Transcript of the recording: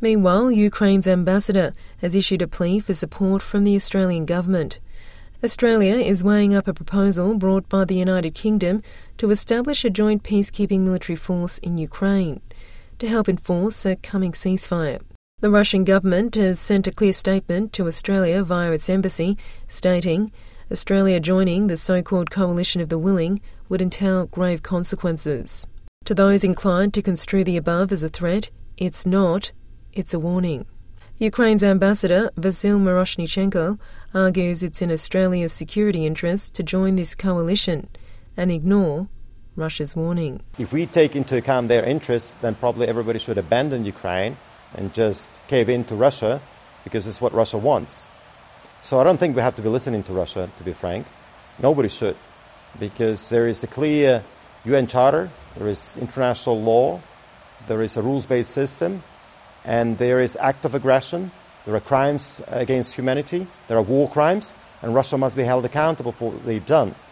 Meanwhile, Ukraine's ambassador has issued a plea for support from the Australian government. Australia is weighing up a proposal brought by the United Kingdom to establish a joint peacekeeping military force in Ukraine to help enforce a coming ceasefire. The Russian government has sent a clear statement to Australia via its embassy, stating Australia joining the so-called coalition of the willing would entail grave consequences. To those inclined to construe the above as a threat, it's not, it's a warning. Ukraine's ambassador, Vasyl Miroshnichenko, argues it's in Australia's security interest to join this coalition and ignore Russia's warning. If we take into account their interests, then probably everybody should abandon Ukraine and just cave in to Russia, because it's what Russia wants. So I don't think we have to be listening to Russia, to be frank. Nobody should, because there is a clear UN Charter, there is international law, there is a rules-based system, and there is act of aggression, there are crimes against humanity, there are war crimes, and Russia must be held accountable for what they've done.